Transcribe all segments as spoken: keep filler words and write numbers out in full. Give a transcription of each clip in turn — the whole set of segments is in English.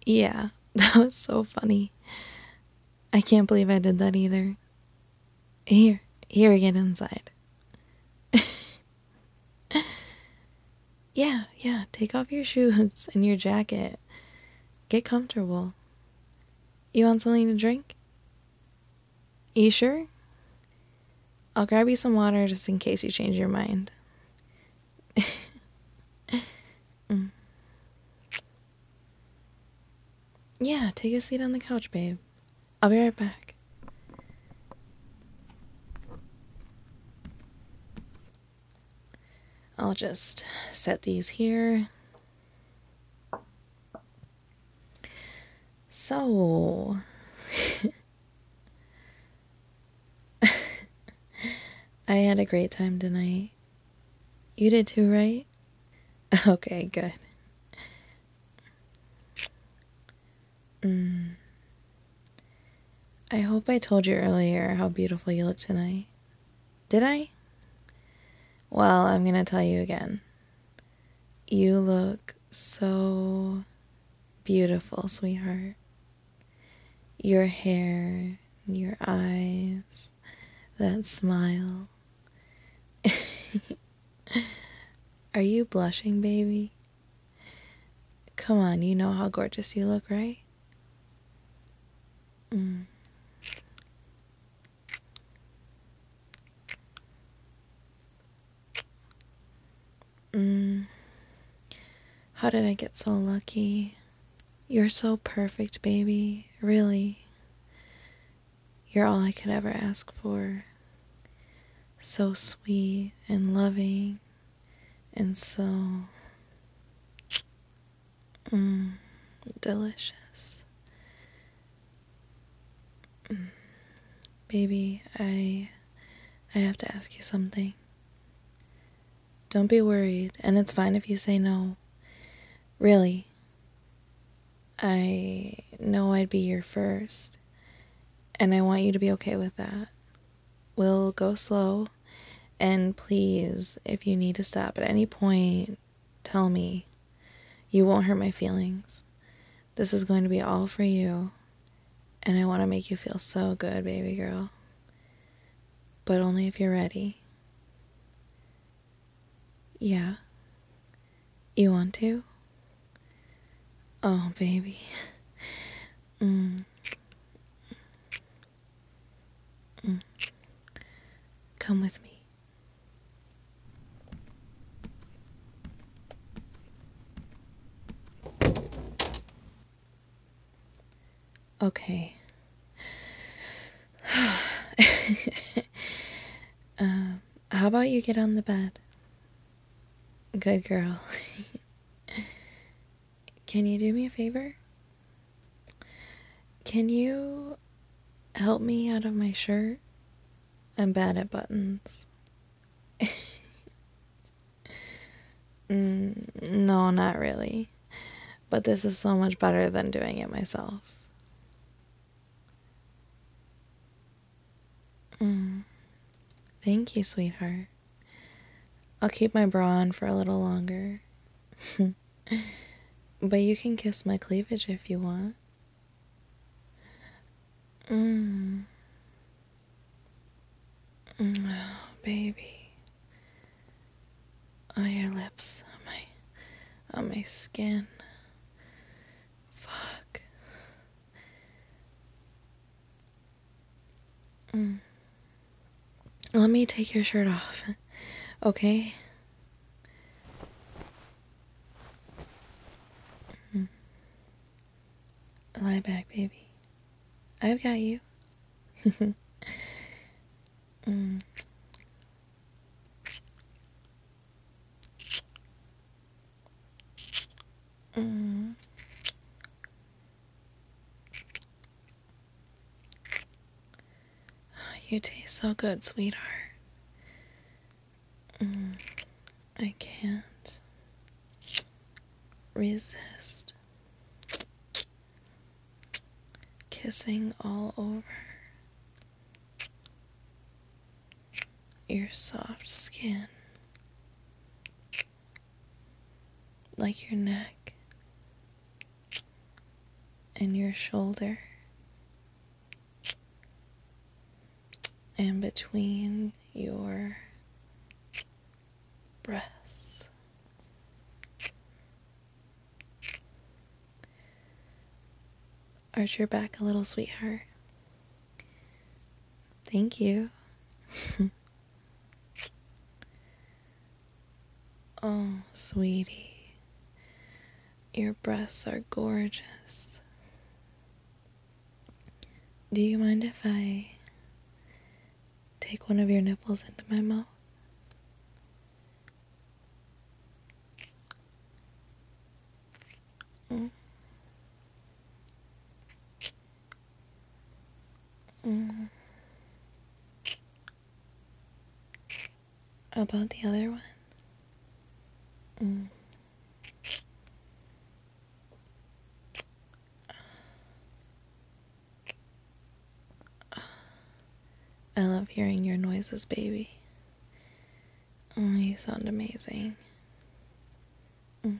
Yeah, that was so funny. I can't believe I did that either. Here, here, get inside. Yeah, yeah, take off your shoes and your jacket. Get comfortable. You want something to drink? You sure? I'll grab you some water just in case you change your mind. mm. Yeah, take a seat on the couch, babe. I'll be right back. I'll just set these here. So, I had a great time tonight. You did too, right? Okay, good. Mm. I hope I told you earlier how beautiful you look tonight. Did I? Well, I'm gonna tell you again. You look so beautiful, sweetheart. Your hair, your eyes, that smile. Are you blushing, baby? Come on, you know how gorgeous you look, right? Mm. Mm. How did I get so lucky? You're so perfect, baby. Really. You're all I could ever ask for. So sweet and loving and so mm, delicious. Mm. Baby, I I have to ask you something. Don't be worried, and it's fine if you say no. Really. I know I'd be your first, and I want you to be okay with that. We'll go slow, and please, if you need to stop at any point, tell me. You won't hurt my feelings. This is going to be all for you, and I want to make you feel so good, baby girl. But only if you're ready. Yeah. You want to? Oh, baby. Mm. Mm. Come with me. Okay. um, how about you get on the bed? Good girl. Can you do me a favor? Can you help me out of my shirt? I'm bad at buttons. mm, no, not really. But this is so much better than doing it myself. Mm, thank you, sweetheart. I'll keep my bra on for a little longer. But you can kiss my cleavage if you want. Mm. Mm, oh, baby. Oh, your lips on my, on my skin. Fuck. Mm. Let me take your shirt off, okay? Mm. Lie back, baby. I've got you. mm. Mm. You taste so good, sweetheart. Mm. I can't resist kissing all over your soft skin, like your neck, and your shoulder, and between your breasts. Arch your back a little, sweetheart. Thank you. Oh, sweetie, your breasts are gorgeous. Do you mind if I take one of your nipples into my mouth? Mm. Mm. How about the other one? Mm. I love hearing your noises, baby. Oh, you sound amazing. Mm.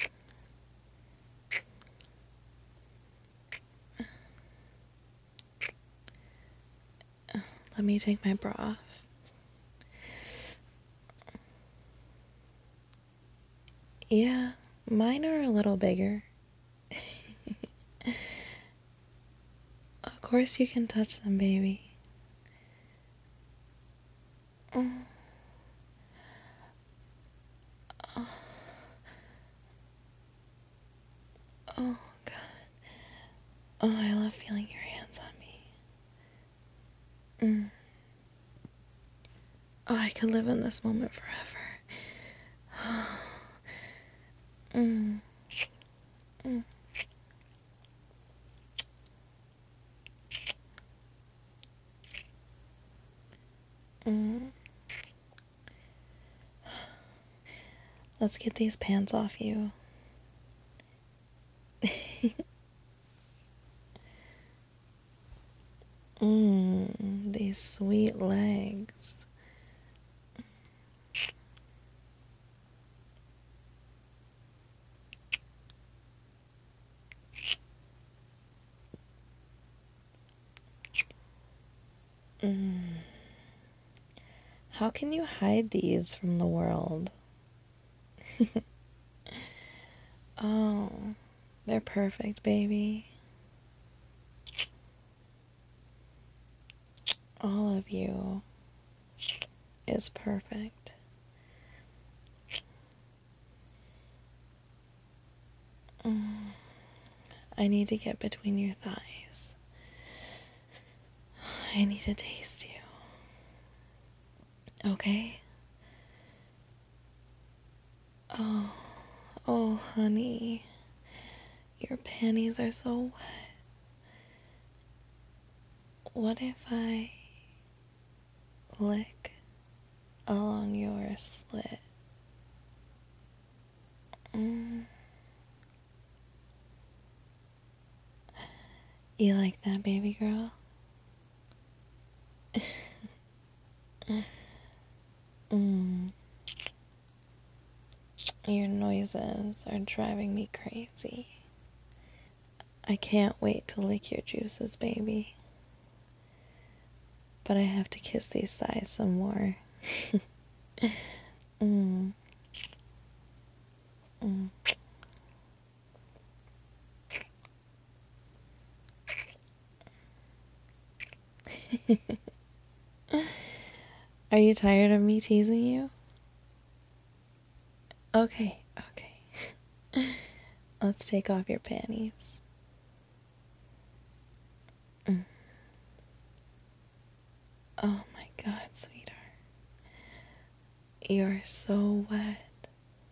Let me take my bra off. Yeah, mine are a little bigger. Of course you can touch them, baby. Oh, oh, oh, God. Oh, I love feeling your hands on me. Mm. Oh, I could live in this moment forever. mm. Mm. Mm. Let's get these pants off you. Mmm, these sweet legs. Mm. How can you hide these from the world? Oh, they're perfect, baby. All of you is perfect. Mm. I need to get between your thighs. I need to taste you. Okay? Oh, oh, honey. Your panties are so wet. What if I lick along your slit? Mm. You like that, baby girl? mm. Your noises are driving me crazy. I can't wait to lick your juices, baby. But I have to kiss these thighs some more. mm. Mm. Are you tired of me teasing you? Okay, okay. Let's take off your panties. Mm. Oh my God, sweetheart. You're so wet.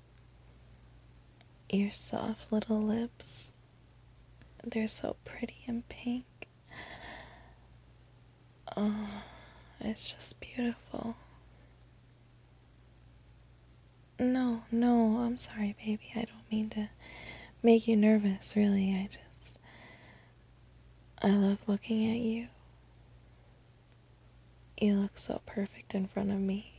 Your soft little lips, they're so pretty and pink. Oh, it's just beautiful. No, no, I'm sorry, baby. I don't mean to make you nervous, really. I just, I love looking at you. You look so perfect in front of me.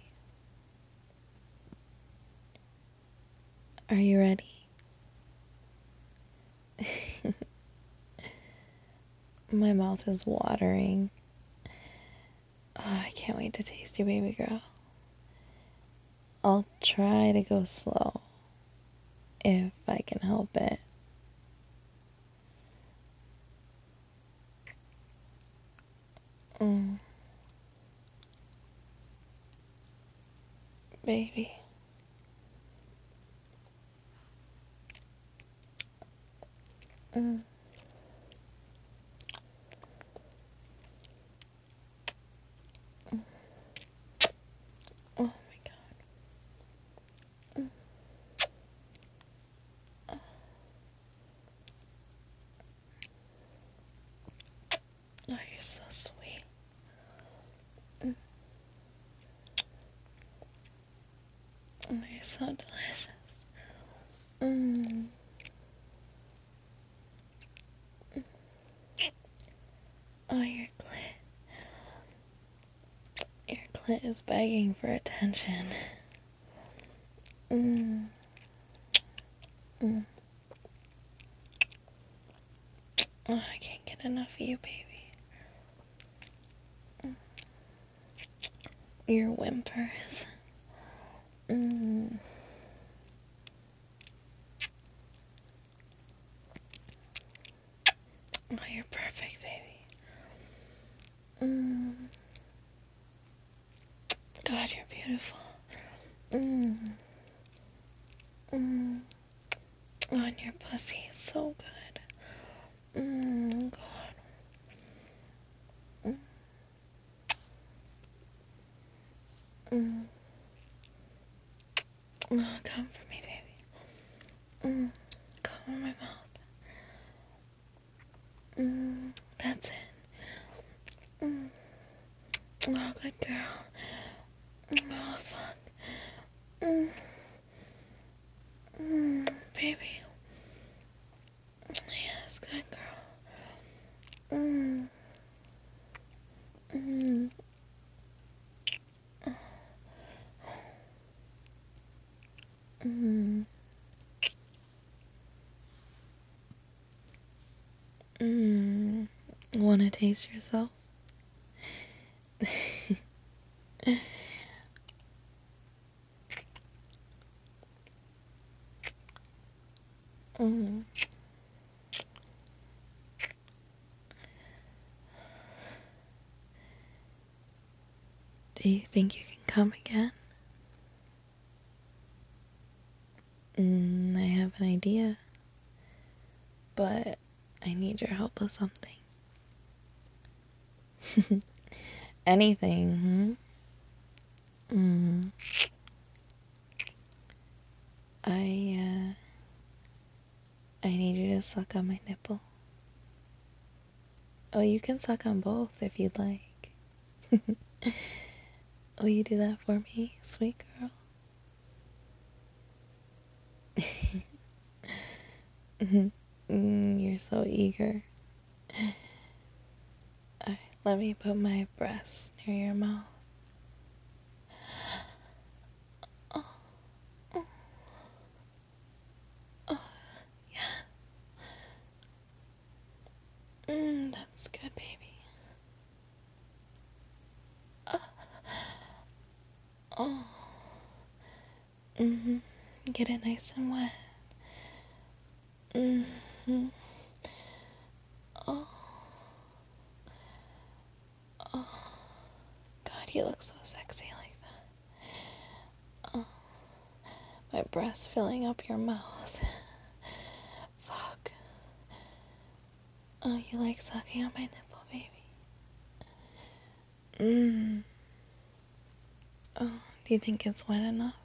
Are you ready? My mouth is watering. Oh, I can't wait to taste you, baby girl. I'll try to go slow if I can help it. Mm. Baby. Mm. Oh my god. Mm. Oh. Oh, you're so sweet. Mm. Oh, you're so delicious. Mm. Oh, your clit. Your clit is begging for attention. Mm. Mm. Oh, I can't get enough of you, baby. Mm. Your whimpers. Mm. Oh, you're perfect, baby. Mm. God, you're beautiful. Mm. Mm. Oh, and your pussy is so good. Mm, God. Mm. Mm. Oh, come for me, baby. Mm. Come in my mouth. Mm. That's it. Mm. Oh, good girl. Oh, fuck. Mm. Mm. Baby. Yes, good girl. Mm. Mm. Mm. Mm. Wanna taste yourself? Mm. Do you think you can come again? Mm, I have an idea, but I need your help with something. Anything, hmm? Mm. I, uh, I need you to suck on my nipple. Oh, you can suck on both if you'd like. Will you do that for me, sweet girl? Mm, you're so eager. Alright, let me put my breast near your mouth. Oh, oh, oh, yeah. Mm, that's good, baby. Oh, oh. Mm-hmm. Get it nice and wet. Mm-hmm. Oh, oh. God, you look so sexy like that. Oh, my breast filling up your mouth. Fuck. Oh, you like sucking on my nipple, baby? Mmm. Oh, do you think it's wet enough?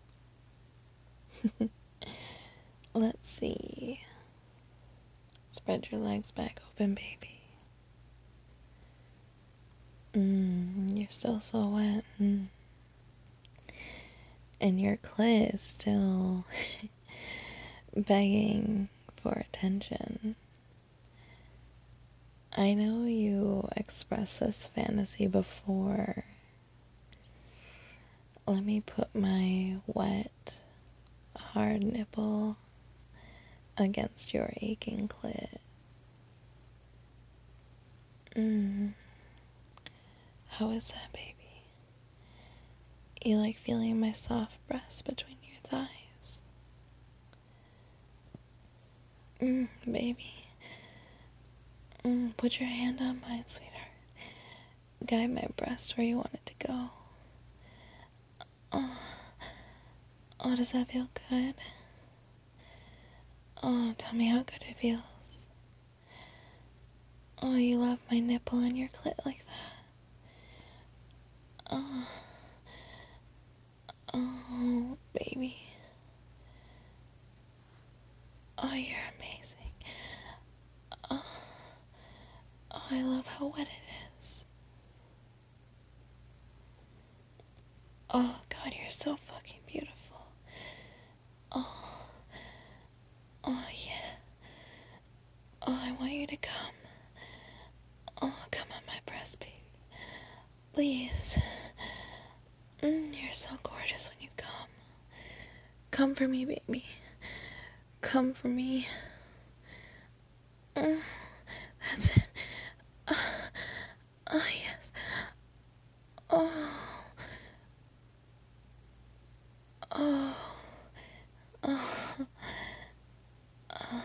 Let's see. Spread your legs back open, baby. Mmm, you're still so wet. Mm. And your clit is still begging for attention. I know you expressed this fantasy before. Let me put my wet, hard nipple against your aching clit. Mm. How is that, baby? You like feeling my soft breast between your thighs? Mm, baby. Mm, put your hand on mine, sweetheart. Guide my breast where you want it to go. Oh, oh, does that feel good? Oh, tell me how good it feels. Oh, you love my nipple and your clit like that. Oh, oh, baby. Oh, you're amazing. Oh, oh, I love how wet it is. Oh, God, you're so fucking beautiful. Oh, oh, yeah. Oh, I want you to come. Oh, come on my breast, baby. Please. Mm, you're so gorgeous when you come. Come for me, baby. Come for me. Mm, that's it. Uh, oh, yes. Oh. Oh. Oh. Oh.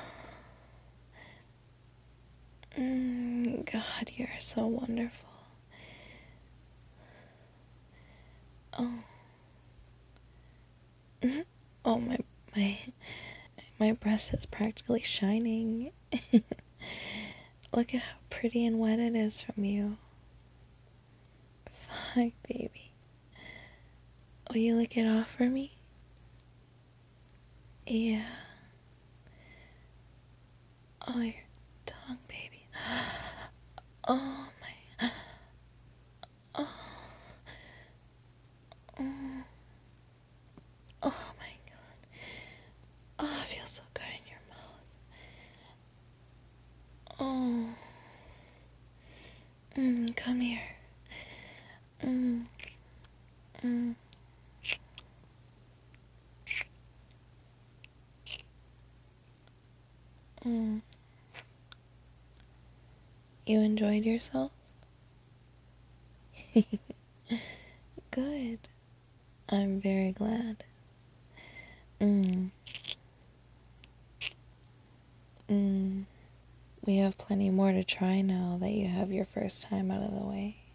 Mm, God, you're so wonderful. Oh. Mm, oh, my, my, my breast is practically shining. Look at how pretty and wet it is from you. Fuck, baby. Will you lick it off for me? Yeah. Oh, your tongue, baby. Oh, my. Oh. Oh, oh my God. Oh, it feels so good in your mouth. Oh. Mm, come here. Mm. Mm. Mm. You enjoyed yourself? Good. I'm very glad. Mm. Mm. We have plenty more to try now that you have your first time out of the way.